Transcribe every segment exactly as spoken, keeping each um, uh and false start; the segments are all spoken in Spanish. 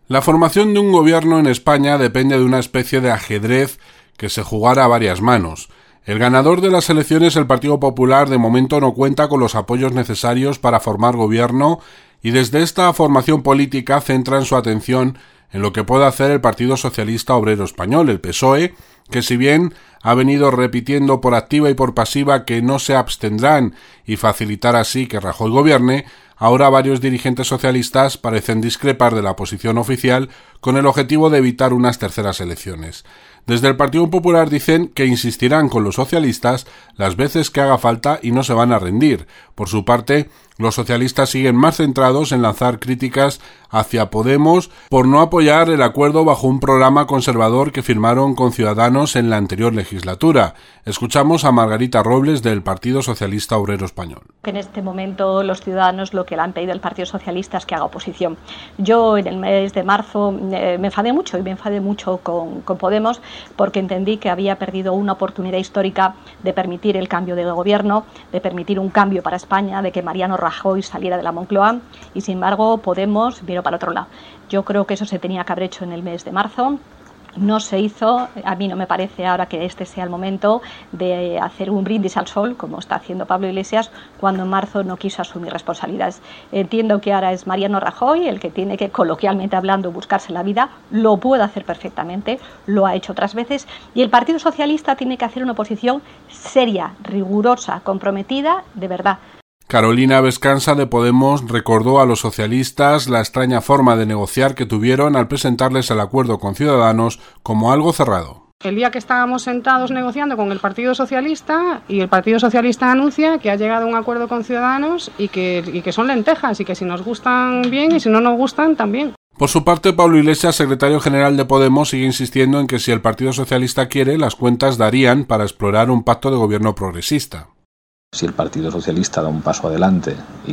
La formación de un gobierno en España depende de una especie de ajedrez que se jugará a varias manos. El ganador de las elecciones, el Partido Popular, de momento no cuenta con los apoyos necesarios para formar gobierno y desde esta formación política centran su atención en lo que puede hacer el Partido Socialista Obrero Español, el P S O E, que si bien ha venido repitiendo por activa y por pasiva que no se abstendrán y facilitar así que Rajoy gobierne, ahora varios dirigentes socialistas parecen discrepar de la posición oficial con el objetivo de evitar unas terceras elecciones. Desde el Partido Popular dicen que insistirán con los socialistas las veces que haga falta y no se van a rendir. Por su parte, los socialistas siguen más centrados en lanzar críticas hacia Podemos por no apoyar el acuerdo bajo un programa conservador que firmaron con Ciudadanos en la anterior legislatura. Escuchamos a Margarita Robles del Partido Socialista Obrero Español. En este momento los ciudadanos lo que le han pedido al Partido Socialista es que haga oposición. Yo en el mes de marzo eh, me enfadé mucho y me enfadé mucho con, con Podemos porque entendí que había perdido una oportunidad histórica de permitir el cambio de gobierno, de permitir un cambio para España, de que Mariano Rajoy saliera de la Moncloa y sin embargo Podemos miró para otro lado. Yo creo que eso se tenía que haber hecho en el mes de marzo. No se hizo. A mí no me parece ahora que este sea el momento de hacer un brindis al sol, como está haciendo Pablo Iglesias, cuando en marzo no quiso asumir responsabilidades. Entiendo que ahora es Mariano Rajoy el que tiene que, coloquialmente hablando, buscarse la vida. Lo puede hacer perfectamente, lo ha hecho otras veces. Y el Partido Socialista tiene que hacer una oposición seria, rigurosa, comprometida, de verdad. Carolina Vescansa de Podemos recordó a los socialistas la extraña forma de negociar que tuvieron al presentarles el acuerdo con Ciudadanos como algo cerrado. El día que estábamos sentados negociando con el Partido Socialista y el Partido Socialista anuncia que ha llegado a un acuerdo con Ciudadanos y que, y que son lentejas y que si nos gustan bien y si no nos gustan también. Por su parte, Pablo Iglesias, secretario general de Podemos, sigue insistiendo en que si el Partido Socialista quiere, las cuentas darían para explorar un pacto de gobierno progresista. Si el Partido Socialista da un paso adelante y,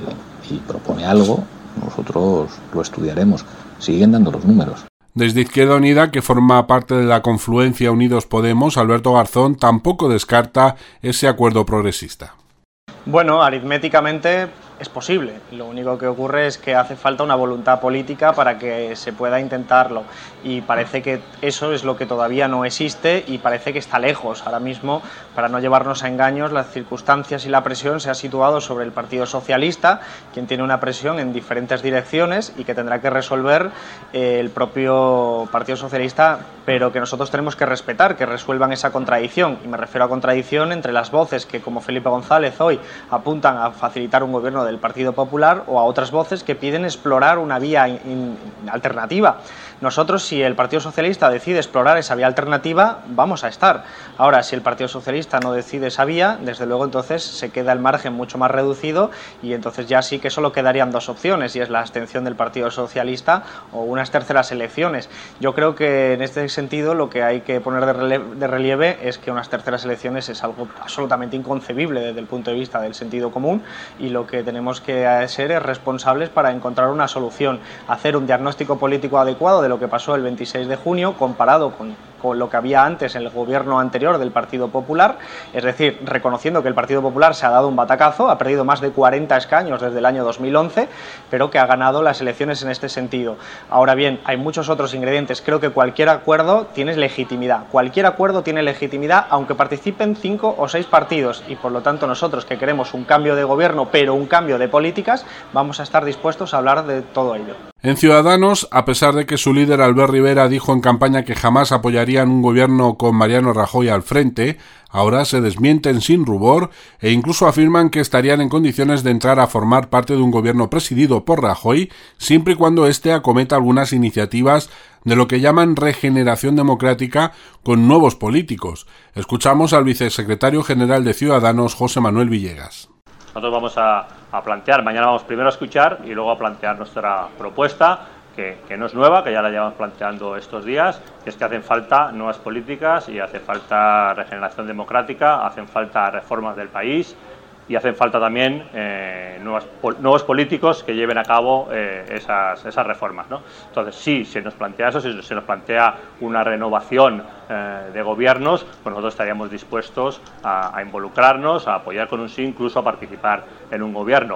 y propone algo, nosotros lo estudiaremos. Siguen dando los números. Desde Izquierda Unida, que forma parte de la confluencia Unidos Podemos, Alberto Garzón tampoco descarta ese acuerdo progresista. Bueno, aritméticamente es posible. Lo único que ocurre es que hace falta una voluntad política para que se pueda intentarlo. Y parece que eso es lo que todavía no existe y parece que está lejos. Ahora mismo, para no llevarnos a engaños, las circunstancias y la presión se ha situado sobre el Partido Socialista, quien tiene una presión en diferentes direcciones y que tendrá que resolver eh, el propio Partido Socialista, pero que nosotros tenemos que respetar, que resuelvan esa contradicción. Y me refiero a contradicción entre las voces que, como Felipe González hoy, apuntan a facilitar un gobierno del Partido Popular o a otras voces que piden explorar una vía in, in, alternativa. Nosotros, si el Partido Socialista decide explorar esa vía alternativa, vamos a estar. Ahora, si el Partido Socialista no decide esa vía, desde luego entonces se queda el margen mucho más reducido y entonces ya sí que solo quedarían dos opciones, y es la abstención del Partido Socialista o unas terceras elecciones. Yo creo que en este sentido lo que hay que poner de relieve, de relieve es que unas terceras elecciones es algo absolutamente inconcebible desde el punto de vista del sentido común, y lo que tenemos que ser es responsables para encontrar una solución, hacer un diagnóstico político adecuado de lo que pasó el veintiséis de junio comparado con, con lo que había antes en el gobierno anterior del Partido Popular, es decir, reconociendo que el Partido Popular se ha dado un batacazo, ha perdido más de cuarenta escaños desde el año dos mil once, pero que ha ganado las elecciones en este sentido. Ahora bien, hay muchos otros ingredientes. Creo que cualquier acuerdo tiene legitimidad, cualquier acuerdo tiene legitimidad aunque participen cinco o seis partidos, y por lo tanto nosotros que queremos un cambio de gobierno pero un cambio de políticas, vamos a estar dispuestos a hablar de todo ello. En Ciudadanos, a pesar de que su líder Albert Rivera dijo en campaña que jamás apoyarían un gobierno con Mariano Rajoy al frente, ahora se desmienten sin rubor e incluso afirman que estarían en condiciones de entrar a formar parte de un gobierno presidido por Rajoy, siempre y cuando éste acometa algunas iniciativas de lo que llaman regeneración democrática con nuevos políticos. Escuchamos al vicesecretario general de Ciudadanos, José Manuel Villegas. Nosotros vamos a, a plantear, mañana vamos primero a escuchar y luego a plantear nuestra propuesta, que, que no es nueva, que ya la llevamos planteando estos días, que es que hacen falta nuevas políticas y hace falta regeneración democrática, hacen falta reformas del país y hacen falta también eh, nuevas, nuevos políticos que lleven a cabo eh, esas, esas reformas, ¿no? Entonces, sí, se nos plantea eso, si se nos plantea una renovación eh, de gobiernos, pues nosotros estaríamos dispuestos a, a involucrarnos, a apoyar con un sí, incluso a participar en un gobierno.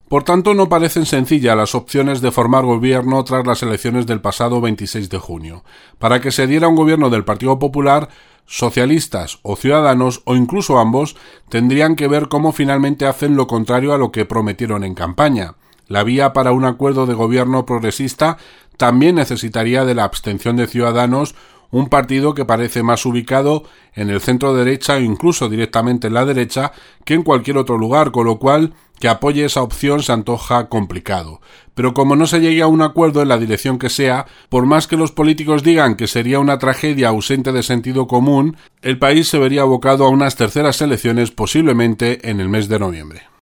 Por tanto, no parecen sencillas las opciones de formar gobierno tras las elecciones del pasado veintiséis de junio. Para que se diera un gobierno del Partido Popular, socialistas o Ciudadanos, o incluso ambos, tendrían que ver cómo finalmente hacen lo contrario a lo que prometieron en campaña. La vía para un acuerdo de gobierno progresista también necesitaría de la abstención de Ciudadanos, un partido que parece más ubicado en el centro-derecha o incluso directamente en la derecha que en cualquier otro lugar, con lo cual que apoye esa opción se antoja complicado. Pero como no se llegue a un acuerdo en la dirección que sea, por más que los políticos digan que sería una tragedia ausente de sentido común, el país se vería abocado a unas terceras elecciones posiblemente en el mes de noviembre.